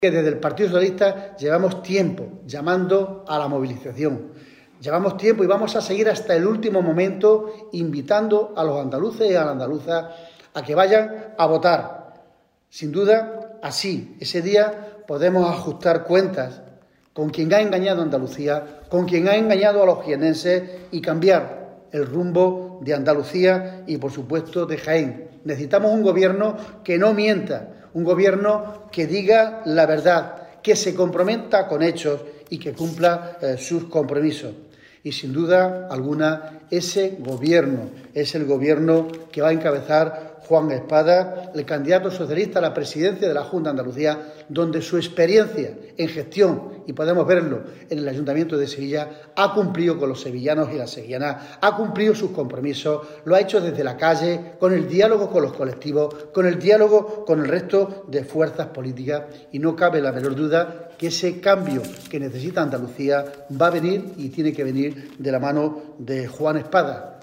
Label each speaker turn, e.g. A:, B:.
A: Que desde el Partido Socialista llevamos tiempo llamando a la movilización. Llevamos tiempo y vamos a seguir hasta el último momento invitando a los andaluces y a las andaluzas a que vayan a votar. Sin duda, así, ese día podemos ajustar cuentas con quien ha engañado a Andalucía, con quien ha engañado a los jienenses y cambiar el rumbo de Andalucía y, por supuesto, de Jaén. Necesitamos un gobierno que no mienta, un gobierno que diga la verdad, que se comprometa con hechos y que cumpla sus compromisos. Y sin duda alguna, ese gobierno es el gobierno que va a encabezar Juan Espada, el candidato socialista a la presidencia de la Junta de Andalucía, donde su experiencia en gestión, y podemos verlo en el Ayuntamiento de Sevilla, ha cumplido con los sevillanos y las sevillanas, ha cumplido sus compromisos, lo ha hecho desde la calle, con el diálogo con los colectivos, con el diálogo con el resto de fuerzas políticas, y no cabe la menor duda que ese cambio que necesita Andalucía va a venir y tiene que venir de la mano de Juan Espada.